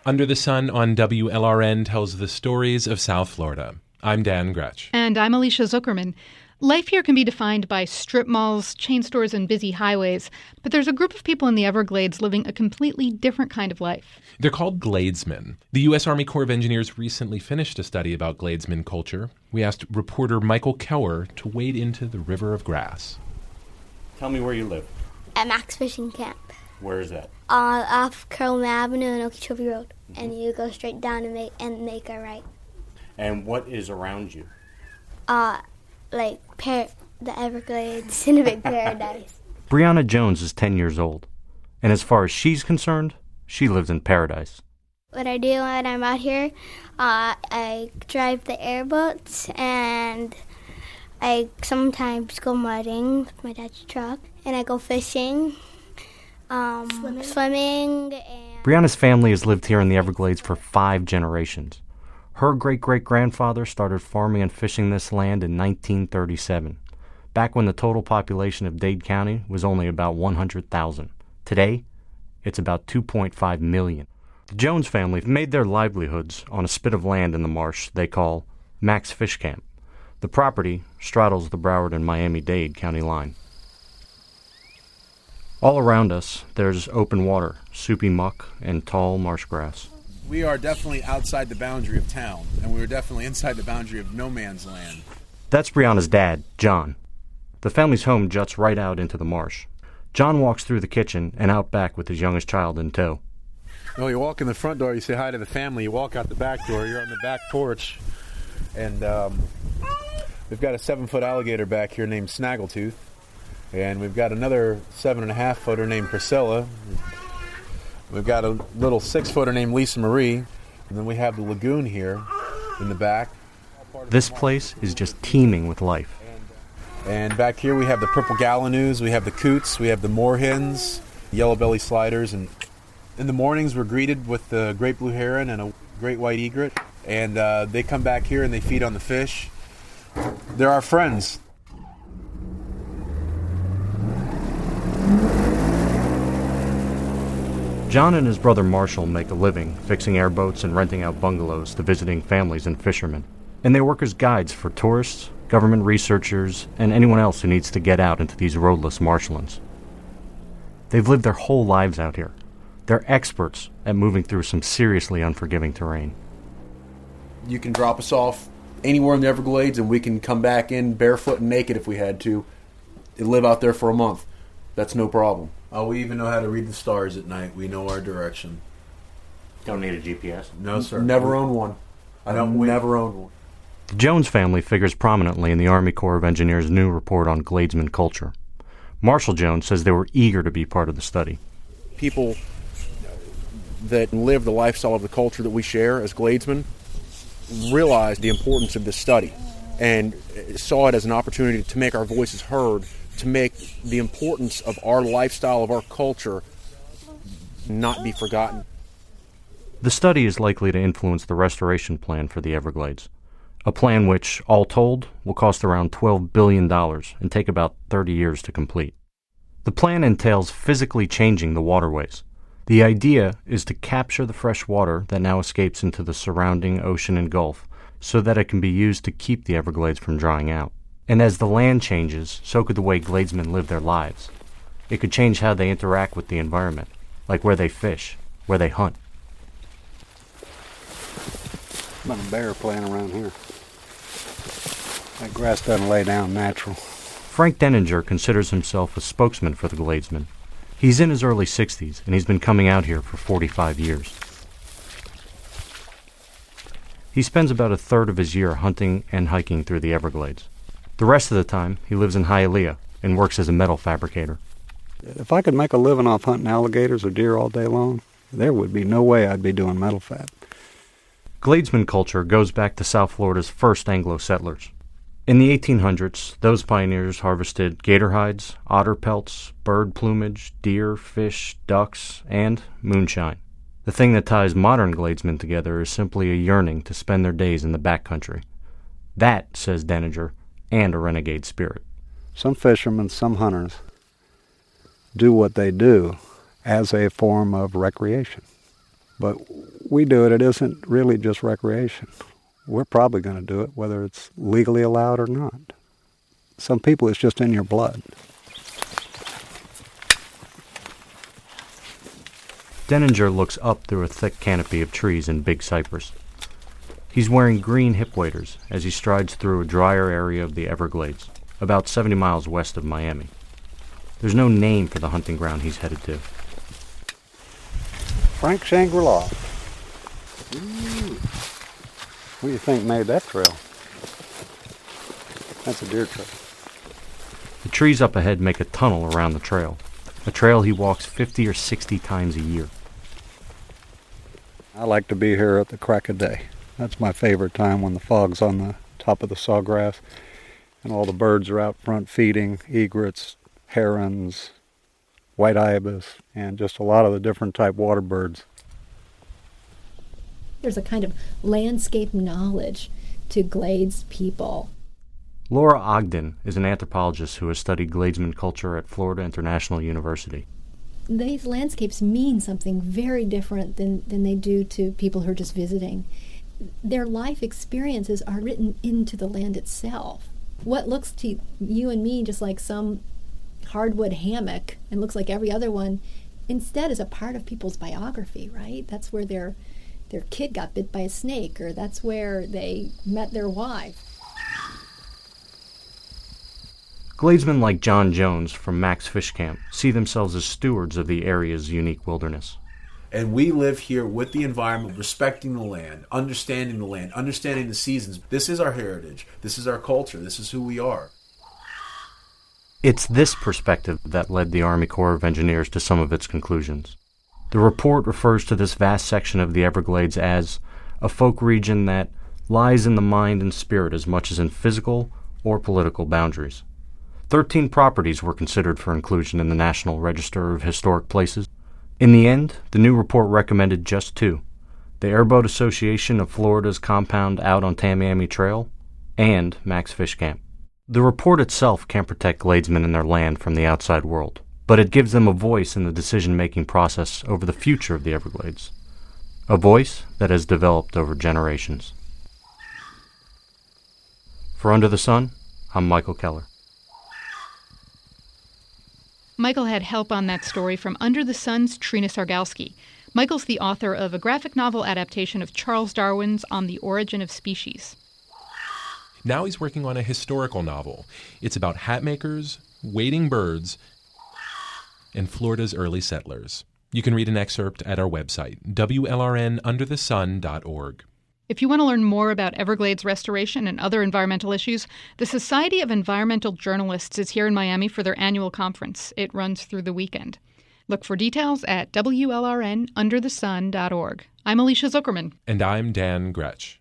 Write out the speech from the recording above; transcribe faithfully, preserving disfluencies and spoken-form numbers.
Under the Sun on W L R N tells the stories of South Florida. I'm Dan Gretsch. And I'm Alicia Zuckerman. Life here can be defined by strip malls, chain stores, and busy highways. But there's a group of people in the Everglades living a completely different kind of life. They're called Gladesmen. The U S Army Corps of Engineers recently finished a study about Gladesman culture. We asked reporter Michael Keller to wade into the river of grass. Tell me where you live. At Max Fishing Camp. Where is that? Uh, off Carolina Avenue and Okeechobee Road. Mm-hmm. And you go straight down and make, and make a right. And what is around you? Uh... Like par- the Everglades in a big paradise. Brianna Jones is ten years old, and as far as she's concerned, she lives in paradise. What I do when I'm out here, uh, I drive the airboats, and I sometimes go mudding with my dad's truck, and I go fishing, um, swimming. swimming and Brianna's family has lived here in the Everglades for five generations. Her great-great-grandfather started farming and fishing this land in nineteen thirty-seven, back when the total population of Dade County was only about one hundred thousand. Today, it's about two point five million. The Jones family made their livelihoods on a spit of land in the marsh they call Max Fish Camp. The property straddles the Broward and Miami-Dade county line. All around us, there's open water, soupy muck, and tall marsh grass. We are definitely outside the boundary of town, and we are definitely inside the boundary of no man's land. That's Brianna's dad, John. The family's home juts right out into the marsh. John walks through the kitchen and out back with his youngest child in tow. Well, you walk in the front door, you say hi to the family, you walk out the back door, you're on the back porch, and um, we've got a seven-foot alligator back here named Snaggletooth, and we've got another seven-and-a-half-footer named Priscilla. We've got a little six-footer named Lisa Marie, and then we have the lagoon here in the back. This place is just teeming with life. And back here we have the purple gallinus, we have the coots, we have the moorhens, yellow belly sliders, and in the mornings we're greeted with the great blue heron and a great white egret, and uh, they come back here and they feed on the fish. They're our friends. John and his brother Marshall make a living fixing airboats and renting out bungalows to visiting families and fishermen. And they work as guides for tourists, government researchers, and anyone else who needs to get out into these roadless marshlands. They've lived their whole lives out here. They're experts at moving through some seriously unforgiving terrain. You can drop us off anywhere in the Everglades and we can come back in barefoot and naked if we had to and live out there for a month. That's no problem. Oh, we even know how to read the stars at night. We know our direction. Don't need a G P S? No, sir. Never owned one. I don't. Never owned one. The Jones family figures prominently in the Army Corps of Engineers' new report on Gladesman culture. Marshall Jones says they were eager to be part of the study. People that live the lifestyle of the culture that we share as Gladesmen realized the importance of this study and saw it as an opportunity to make our voices heard, to make the importance of our lifestyle, of our culture, not be forgotten. The study is likely to influence the restoration plan for the Everglades, a plan which, all told, will cost around twelve billion dollars and take about thirty years to complete. The plan entails physically changing the waterways. The idea is to capture the fresh water that now escapes into the surrounding ocean and Gulf so that it can be used to keep the Everglades from drying out. And as the land changes, so could the way Gladesmen live their lives. It could change how they interact with the environment, like where they fish, where they hunt. About a bear playing around here. That grass doesn't lay down natural. Frank Denninger considers himself a spokesman for the Gladesmen. He's in his early sixties, and he's been coming out here for forty-five years. He spends about a third of his year hunting and hiking through the Everglades. The rest of the time, he lives in Hialeah and works as a metal fabricator. If I could make a living off hunting alligators or deer all day long, there would be no way I'd be doing metal fab. Gladesman culture goes back to South Florida's first Anglo settlers. In the eighteen hundreds, those pioneers harvested gator hides, otter pelts, bird plumage, deer, fish, ducks, and moonshine. The thing that ties modern Gladesmen together is simply a yearning to spend their days in the backcountry. That, says Denninger, and a renegade spirit. Some fishermen, some hunters, do what they do as a form of recreation. But we do it. It isn't really just recreation. We're probably going to do it, whether it's legally allowed or not. Some people, it's just in your blood. Denninger looks up through a thick canopy of trees and big cypress. He's wearing green hip waders as he strides through a drier area of the Everglades, about seventy miles west of Miami. There's no name for the hunting ground he's headed to. Frank Shangri-La. Who do you think made that trail? That's a deer trail. The trees up ahead make a tunnel around the trail, a trail he walks fifty or sixty times a year. I like to be here at the crack of day. That's my favorite time, when the fog's on the top of the sawgrass and all the birds are out front feeding, egrets, herons, white ibis, and just a lot of the different type water birds. There's a kind of landscape knowledge to Glades people. Laura Ogden is an anthropologist who has studied Gladesman culture at Florida International University. These landscapes mean something very different than, than they do to people who are just visiting. Their life experiences are written into the land itself. What looks to you and me just like some hardwood hammock and looks like every other one, instead is a part of people's biography, right? That's where their their kid got bit by a snake, or that's where they met their wife. Gladesmen like John Jones from Max Fish Camp see themselves as stewards of the area's unique wilderness. And we live here with the environment, respecting the land, understanding the land, understanding the seasons. This is our heritage. This is our culture. This is who we are. It's this perspective that led the Army Corps of Engineers to some of its conclusions. The report refers to this vast section of the Everglades as a folk region that lies in the mind and spirit as much as in physical or political boundaries. Thirteen properties were considered for inclusion in the National Register of Historic Places. In the end, the new report recommended just two: the Airboat Association of Florida's compound out on Tamiami Trail and Max Fish Camp. The report itself can't protect Gladesmen and their land from the outside world, but it gives them a voice in the decision-making process over the future of the Everglades, a voice that has developed over generations. For Under the Sun, I'm Michael Keller. Michael had help on that story from Under the Sun's Trina Sargalski. Michael's the author of a graphic novel adaptation of Charles Darwin's On the Origin of Species. Now he's working on a historical novel. It's about hat makers, wading birds, and Florida's early settlers. You can read an excerpt at our website, W L R N under the sun dot org. If you want to learn more about Everglades restoration and other environmental issues, the Society of Environmental Journalists is here in Miami for their annual conference. It runs through the weekend. Look for details at W L R N under the sun dot org. I'm Alicia Zuckerman. And I'm Dan Gretsch.